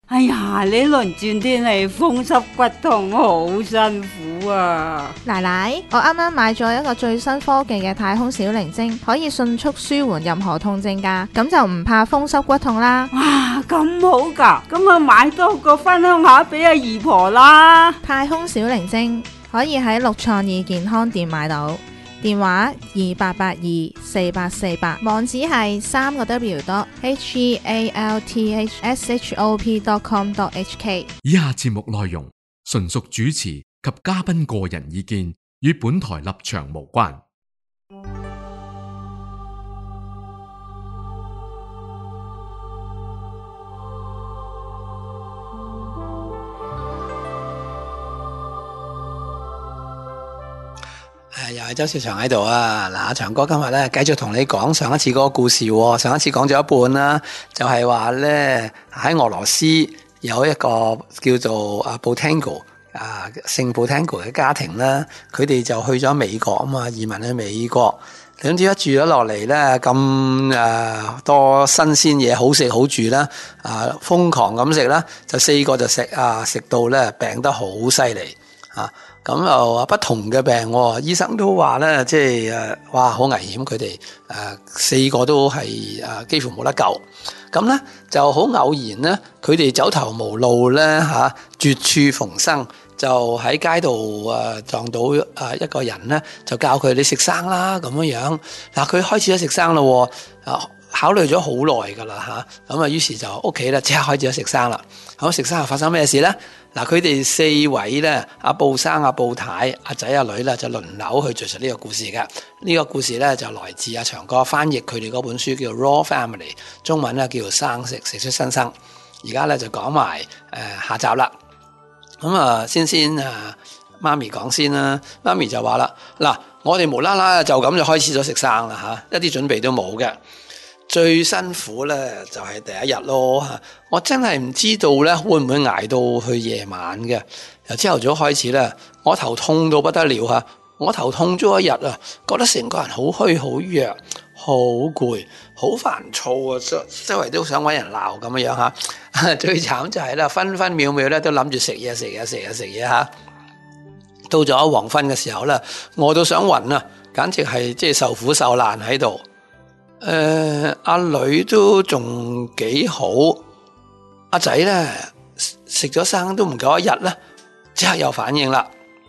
哎呀，呢輪轉天氣風濕骨痛，好辛苦啊！ 奶奶，我啱啱買咗一個最新科技嘅太空小靈精，可以迅速舒緩任何痛症㗎，咁就唔怕風濕骨痛啦。 哇，咁好㗎，咁啊買多個分享下俾阿姨婆啦。 太空小靈精可以喺六創意健康店買到，電話28824848，網址係3個W.healthshop.com.hk。 以下節目內容純屬主持及嘉賓個人意見，與本台立場無關。 又係周兆祥喺度啊！嗱，祥哥今日咧繼續同你講上一次嗰個故事。上一次講咗一半啦，就係話咧喺俄羅斯有一個叫做Botango 姓 Botango 嘅家庭啦，佢哋就去咗美國啊嘛，移民去美國。點知一住咗落嚟咧，咁多新鮮嘢好食好住啦，瘋狂咁食啦，就4個就食到咧病得好犀利啊！咁又不同嘅病，醫生都話咧，即係哇好危險，佢哋4個都係幾乎冇得救。咁咧就好偶然咧，佢哋走投無路咧絕處逢生，就喺街度撞到一個人咧，就教佢你食生啦咁樣。嗱，佢開始咗食生咯，考慮咗好耐噶啦咁啊於是就屋企咧即刻開始咗食生啦。咁食生又發生咩事咧？嗱，佢哋4位咧，阿布生、阿布太、阿仔、阿女咧，就輪流去敘述呢個故事嘅。呢個故事咧就來自阿祥哥翻譯佢哋嗰本書叫《Raw Family》，中文咧叫做生食出新生。而家咧就講埋下集啦。咁先媽咪講先啦。媽咪就話啦，嗱，我哋無啦啦就咁就開始咗食生啦一啲準備都冇嘅。最辛苦咧就係第一日咯，我真係唔知道咧會唔會捱到去夜晚嘅。由朝頭早開始咧，我頭痛到不得了，我頭痛咗一日啊，覺得成個人好虛好弱，好攰，好煩躁啊，周圍都想搵人鬧咁樣最慘就係咧，分分秒秒咧都諗住食嘢到咗黃昏嘅時候咧，我都想暈啊，簡直係即係受苦受難喺度。阿女都仲幾好，阿仔咧食咗生都唔夠一日咧，即刻有反應啦。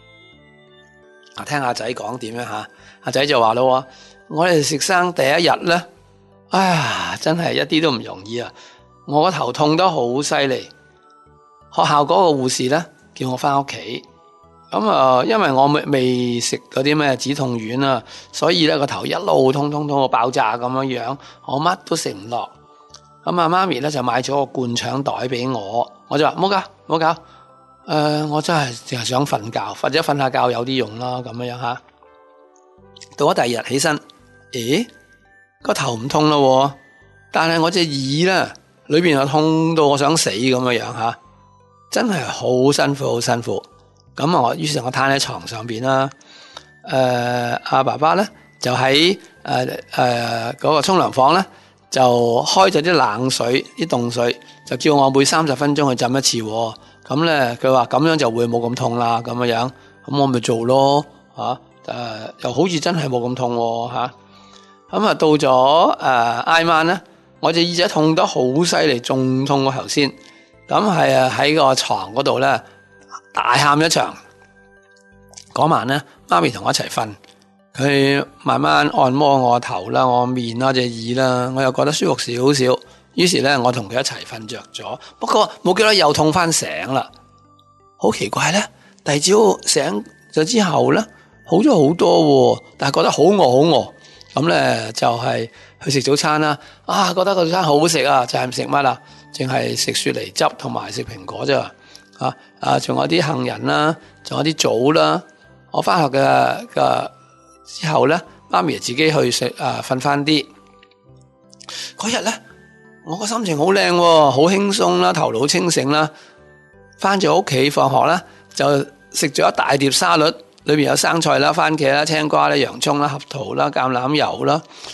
聽阿仔講點樣阿仔就話咯，我哋食生第一日咧，哎呀，真係一啲都唔容易啊！我個頭痛得好犀利，學校嗰個護士咧叫我翻屋企。咁因為我未食嗰啲咩止痛丸啊，所以咧個頭一路痛到爆炸咁樣，我乜都食唔落。咁媽咪咧就買咗個灌腸袋俾我，我就話唔好搞，我真係淨係想瞓覺，或者瞓下覺有啲用啦咁樣到咗第二日起身，個頭唔痛咯，但係我隻耳咧裏邊又痛到我想死咁樣真係好辛苦。咁於是我攤喺床上邊啦。阿爸爸咧就喺嗰個沖涼房咧就開咗啲冷水、啲凍水，就叫我每30分鐘去浸一次。咁咧佢話咁樣就會冇咁痛啦，咁樣。咁我咪做咯，又好似真係冇咁痛咁到咗挨晚咧，我隻耳仔痛得好犀利，仲痛過頭先。咁係喺個床嗰度咧大喊一場。嗰晚咧，媽咪同我一齊瞓，佢慢慢按摩我頭啦、我面啦、隻耳啦，我又覺得舒服少少。於是咧，我同佢一齊瞓着咗。不過冇幾耐又痛翻醒啦，好奇怪咧！第二朝醒咗之後咧，好咗好多，但係覺得好餓。咁咧就係去食早餐啦。覺得個早餐好好食啊！就係唔食乜啦，淨係食雪梨汁同埋食蘋果啫。仲有啲杏仁啦，仲有啲棗啦。我翻學嘅之後咧，媽咪自己去食瞓翻啲。嗰日咧，我個心情好靚，好輕鬆啦，頭腦清醒啦。翻咗屋企放學啦，就食咗一大碟沙律，裏邊有生菜啦、番茄啦、青瓜啦、洋蔥啦、合桃啦、橄欖油啦。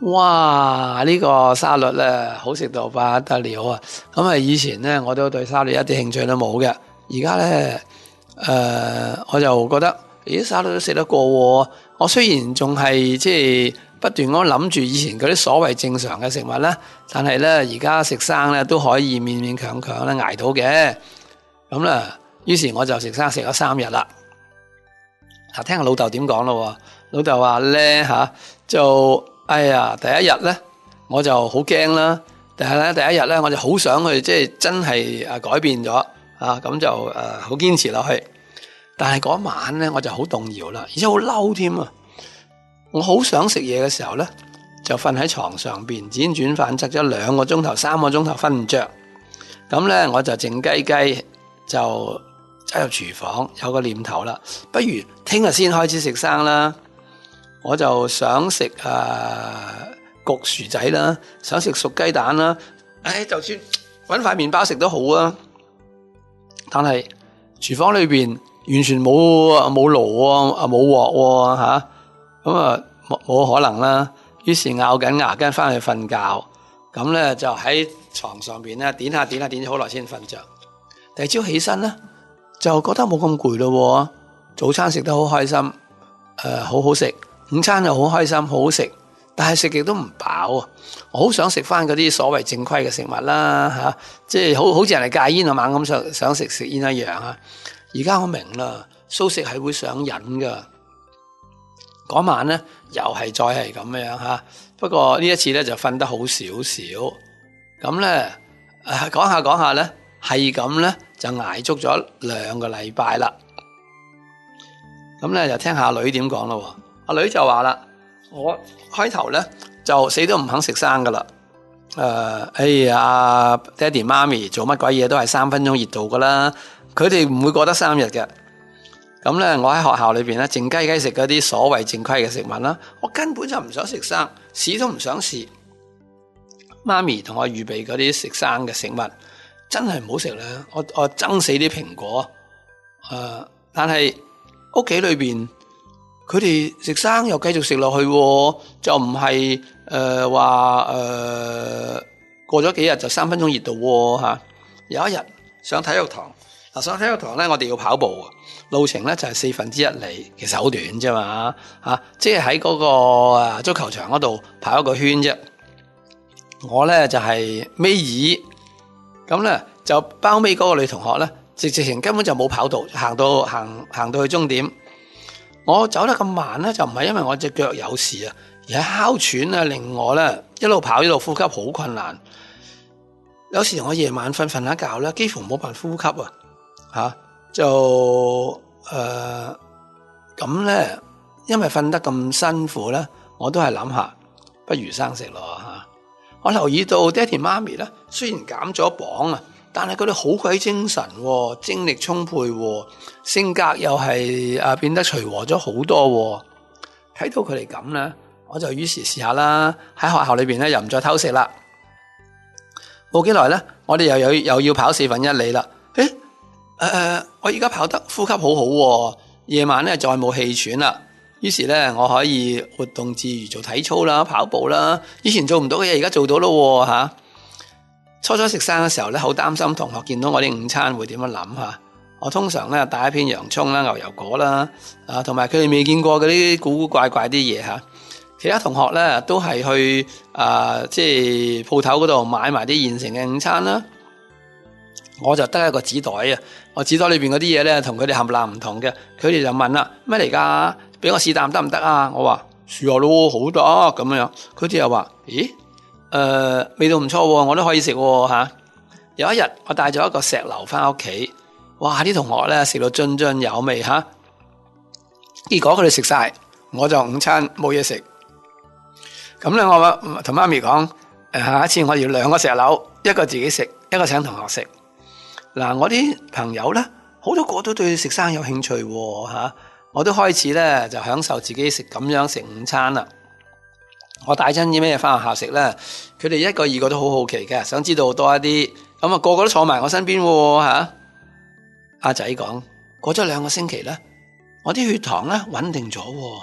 哇！呢個沙律咧好食到不得了啊！咁啊，以前咧我都對沙律一啲興趣都冇嘅，而家咧我就覺得，咦，沙律都食得過喎。我雖然仲係即係不斷咁諗住以前嗰啲所謂正常嘅食物咧，但係咧而家食生咧都可以勉勉強強咧捱到嘅。咁咧，於是我就食生食咗3日啦。嗱，聽下老豆點講咯。老豆話咧就哎呀，第一日咧我就好驚啦，但係咧第一日咧我就好想去即係真係改變咗咁就好堅持落去。但係嗰晚咧我就好動搖啦，而且好嬲添啊！我好想食嘢嘅時候咧，就瞓喺床上邊輾轉反側咗2個鐘頭、3個鐘頭瞓唔着。咁咧我就靜雞雞就走入廚房，有個念頭啦，不如聽日先開始食生啦。我就想食焗薯仔啦，想食熟雞蛋啦。就算搵塊麵包食都好啊。但係廚房裏邊完全冇爐啊，冇鑊吓，咁啊冇可能啦。於是咬緊牙根翻去瞓覺，咁咧就喺床上邊咧點下咗好耐先瞓着。第二朝起身咧就覺得冇咁攰咯。早餐食得好開心，好好食。午餐又好開心，好好食，但係食極都唔飽啊！我好想食翻嗰啲所謂正規嘅食物啦，即係好似人哋戒煙啊猛咁想食煙一樣啊！而家我明啦，素食係會上癮噶。嗰晚咧又係再係咁樣，不過呢一次咧就瞓得好少少。咁咧講下咧係咁咧就挨足咗2個禮拜啦。咁咧就聽下女點講咯。阿女就話啦，我開頭咧就死都唔肯食生噶啦。哎呀，爹哋媽咪做乜鬼嘢都係3分鐘熱度噶啦，佢哋唔會過得3日嘅。咁咧，我喺學校裏邊咧靜雞雞食嗰啲所謂正規嘅食物啦，我根本就唔想食生，試都唔想試。媽咪同我預備嗰啲食生嘅食物，真係唔好食咧。我憎死啲蘋果。但係屋企裏邊。佢哋食生又繼續食落去，就唔係話過咗幾日就3分鐘熱度吓。有一日上體育堂，上體育堂咧，我哋要跑步，路程咧就係1/4里，其實好短啫嘛即係喺嗰個足球場嗰度跑一個圈啫。我咧就係尾二，咁咧就包尾嗰個女同學咧，直情根本就冇跑到，行到去終點。我走得咁慢咧，就唔係因為我隻腳有事啊，而係哮喘啊，令我咧一路跑一路呼吸好困難。有時我夜晚瞓下覺咧，幾乎冇辦法呼吸就咁咧，因為瞓得咁辛苦咧，我都係諗下，不如生食咯吓。我留意到爹哋媽咪咧，雖然減咗磅啊，但係佢哋好鬼精神，精力充沛，性格又係變得隨和咗好多。睇到佢哋咁咧，我就於是試下啦。喺學校裏邊咧，又唔再偷食啦。冇幾耐咧，我哋又要跑1/4里啦。我而家跑得呼吸好好，夜晚咧再冇氣喘啦。於是咧，我可以活動自如，做體操啦、跑步啦。以前做唔到嘅嘢，而家做到咯吓。初食生嘅時候咧，好擔心同學見到我啲午餐會點樣諗吓。我通常咧帶一片洋蔥啦、牛油果啦，同埋佢哋未見過嗰啲古古怪怪啲嘢吓。其他同學咧都係去即係鋪頭嗰度買埋啲現成嘅午餐啦。我就得一個紙袋啊，我紙袋裏邊嗰啲嘢咧同佢哋冚唪唥唔同嘅。佢哋就問啦：咩嚟噶？俾我試啖得唔得啊？我話試下咯，好得咁樣。佢哋又話：咦？味道唔錯，我都可以食吓。有一日我帶咗一個石榴翻屋企，哇！啲同學咧食到津津有味吓。結果佢哋食晒，我就午餐冇嘢食。咁咧我同媽咪講：下一次我要2個石榴，一個自己食，一個請同學食。嗱，我啲朋友咧好多個都對食生有興趣吓，我都開始咧就享受自己咁樣食午餐啦。我帶親啲咩翻學校食咧，佢哋一個二個都好好奇嘅，想知道多一啲，咁個個都坐埋我身邊吓。阿仔講，過咗2個星期咧，我啲血糖咧穩定咗，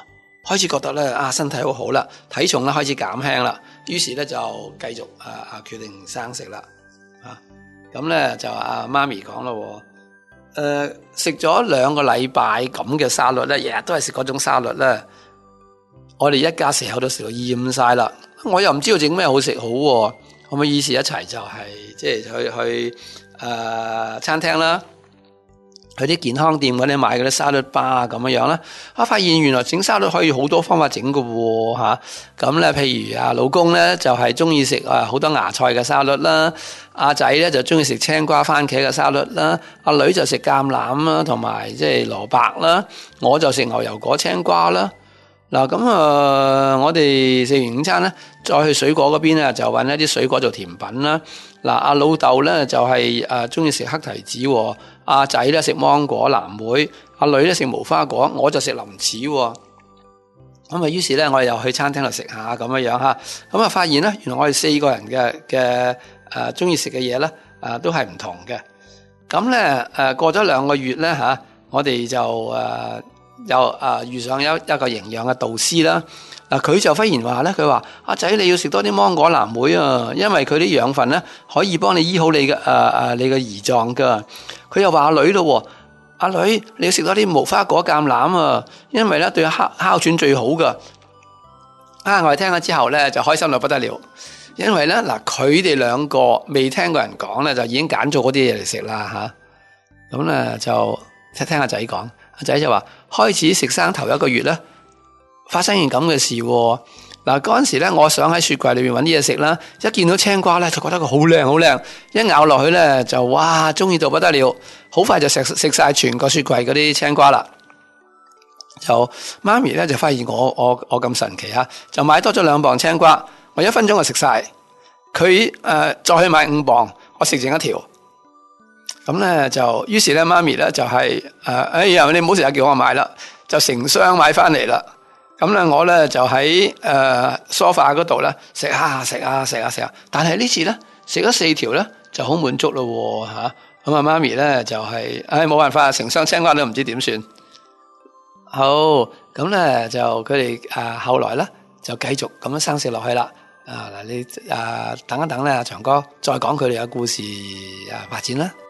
開始覺得咧身體好好啦，體重咧開始減輕啦，於是咧就繼續決定生食啦。咁咧就媽咪講咯，食咗2個禮拜咁嘅沙律咧，日日都係食嗰種沙律咧，我哋一家4口都食到厭晒啦。我又唔知道整咩好食好，可唔可以於是一齊就係即係去餐廳啦，去啲健康店嗰啲買嗰啲沙律巴咁樣啦。發現原來整沙律可以好多方法整㗎喎。咁咧，譬如老公咧就係中意食好多芽菜嘅沙律啦，阿仔咧就中意食青瓜番茄嘅沙律啦，阿女就食橄欖啦，同埋即係蘿蔔啦，我就食牛油果青瓜啦。嗱咁我哋食完午餐咧，再去水果嗰邊咧就搵一啲水果做甜品啦。嗱，阿老豆咧就係中意食黑提子，阿仔咧食芒果、藍莓，阿女咧食無花果，我就食林柿。咁於是咧我哋又去餐廳度食下咁樣吓，咁發現咧原來我哋4個人嘅中意食嘅嘢咧都係唔同嘅。咁咧過咗2個月咧我哋就又遇上一個營養嘅導師啦。佢就忽然話咧，佢話阿仔你要食多啲芒果藍莓啊，因為佢啲養分咧可以幫你醫好你嘅你嘅胰臟噶。佢又話阿女咯，阿女你要食多啲無花果橄欖啊，因為咧對哮喘最好噶。我哋聽咗之後咧就開心到不得了，因為咧佢哋2個未聽過人講咧就已經揀咗嗰啲嘢嚟食啦吓。咁咧就聽阿仔講，阿仔就話開始食生頭1個月咧，發生件咁嘅事。嗰陣時咧，我想喺雪櫃裏面搵啲嘢食啦，一見到青瓜咧就覺得佢好靚好靚，一咬落去咧就哇中意到不得了，好快就食晒全個雪櫃嗰啲青瓜啦。就媽咪咧就發現我咁神奇就買多咗2磅青瓜，我1分鐘就食晒。佢再去買5磅，我食剩1條。咁咧就於是咧媽咪咧就係哎呀你唔好成日叫我買啦，就成箱買翻嚟啦。咁咧我咧就喺梳化嗰度咧食啊，但係呢次咧食咗4條咧就好滿足咯吓。咁媽咪咧就係冇辦法，成箱青瓜都唔知點算好。咁咧就佢哋後來咧就繼續咁樣生食落去啦。你等一等咧，長哥再講佢哋嘅故事發展啦。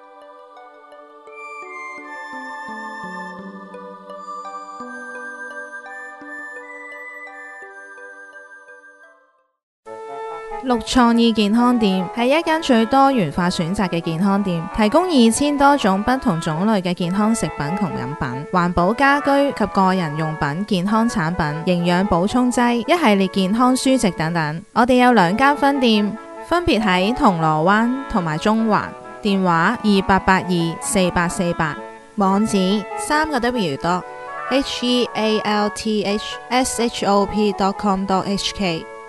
綠創意健康店係一間最多元化選擇嘅健康店，提供2000多種不同種類嘅健康食品同飲品、環保家居及個人用品、健康產品、營養補充劑、一系列健康書籍等等。我哋有2間分店，分別喺銅鑼灣同埋中環，電話28824848，網址3W.healthshop.com.hk。